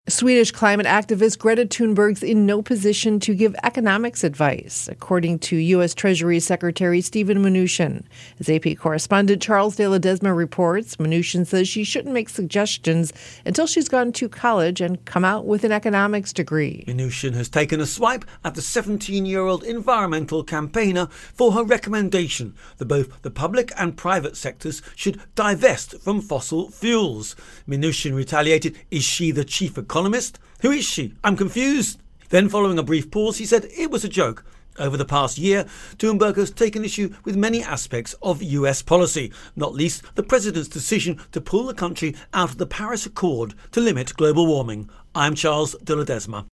Swedish climate activist Greta Thunberg's in no position to give economics advice, according to U.S. Treasury Secretary Steven Mnuchin. As AP correspondent Charles de Ledesma reports, Mnuchin says she shouldn't make suggestions until she's gone to college and come out with an economics degree. Mnuchin has taken a swipe at the 17-year-old environmental campaigner for her recommendation that both the public and private sectors should divest from fossil fuels. Mnuchin retaliated, "Is she the chief economist? Who is she? I'm confused." Then, following a brief pause, he said it was a joke. Over the past year, Thunberg has taken issue with many aspects of US policy, not least the president's decision to pull the country out of the Paris Accord to limit global warming. I'm Charles de Ledesma.